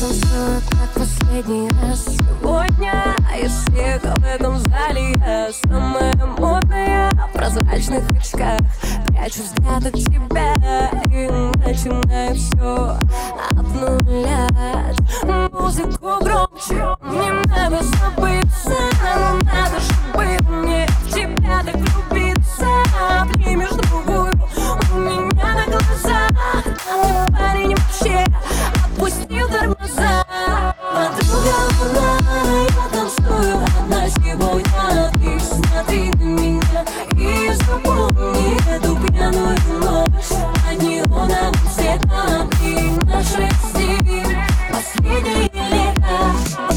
танцую, как последний раз. Сегодня из всех в этом зале я самая модная в прозрачных очках. Прячу взгляд от тебя и начинаю все обнулять. Музыку громче, мне надо забыться, надо, чтобы мне в тебя так влюбиться. Обнимешь другую у меня на глазах, а ты, парень, вообще отпустил тормоза. Подруга луна, я танцую одна сегодня. Ты смотри на меня и запомни эту пьяную ночь под неоновым светом. И наши стиль последнее лето.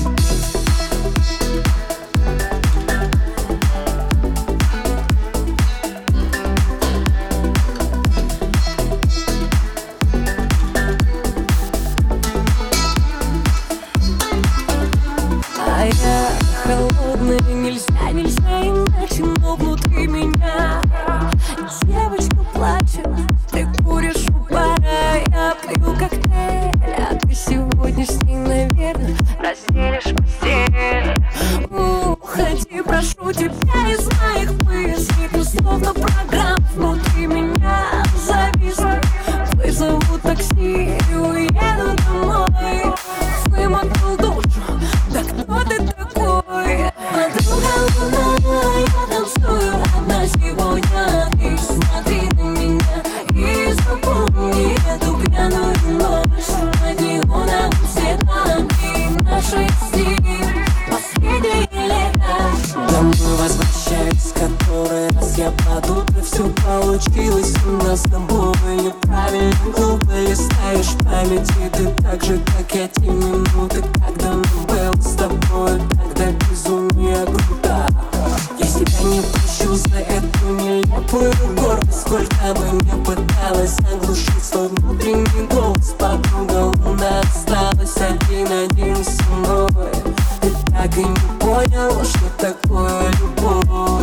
А я холодная, нельзя, иначе, но внутри меня девочка плачет. Ты куришь у бара, я пью коктейль, а ты сегодня с ней, наверное, разделишь постель. Уходи, прошу тебя из моих мыслей. Ты словно программ внутри меня зависли. Вызову такси и уеду домой. Вымотал душу, да кто ты такой? Подруга луна, я танцую одна сегодня. Ты смотри на меня и запомни эту пьяную ночь под неоновым светом. И наши стиль последнее лето. Домой возвращаюсь, который раз я под утро. Все получилось у нас с тобой неправильно, глупо. Листаешь в памяти ты так же, как я, те минуты, когда мы был с тобой. Тогда безумие круто. Я себя не прощу за эту нелепую гордость. Сколько бы мне пыталась оглушить свой внутренний голос. Подруга луна осталась один со мной. Ты так и не понял, что такое любовь.